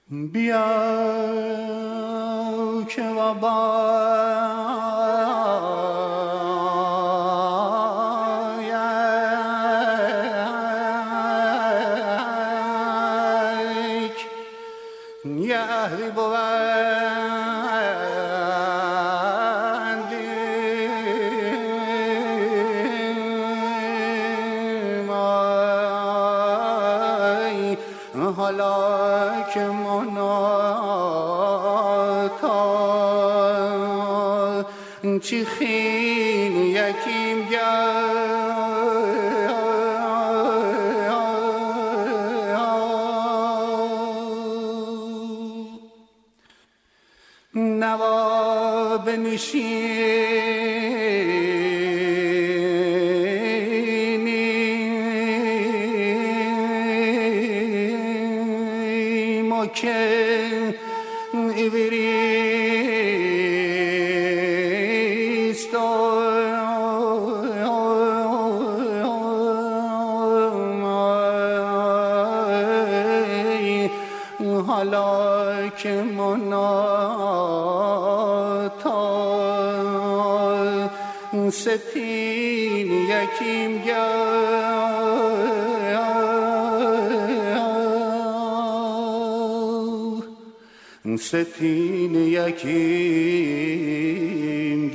بیا که وبایک یه اهلی بودیم حالا که مناتا چی خین یکیم نوا بنشینیم و که ایوریست حالا که مناتا ستین یکیم ستین یکیم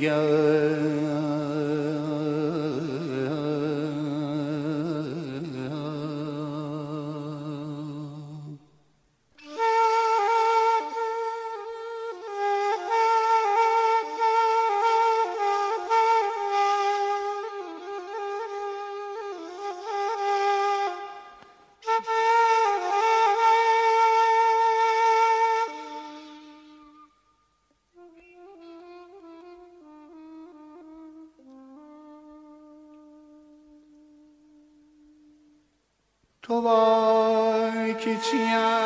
تو وای که چی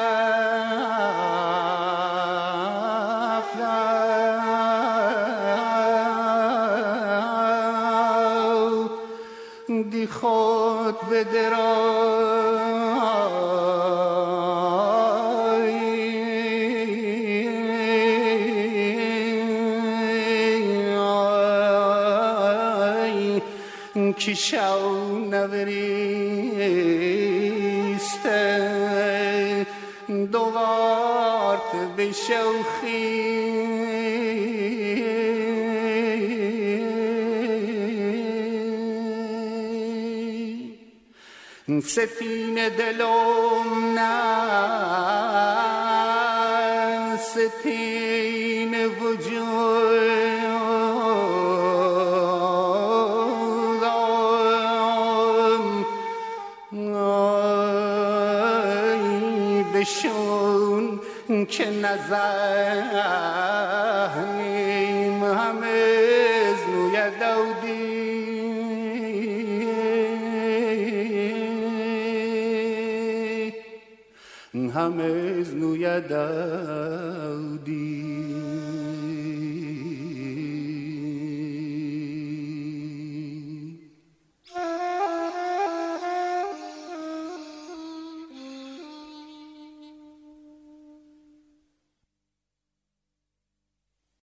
افلاو دی خود به درای کی شو نوریسته دوارت به شوخی ستین دلم نه ستین وجودم بشون که نزنیم همه زنوی دودی همه زنوی دودی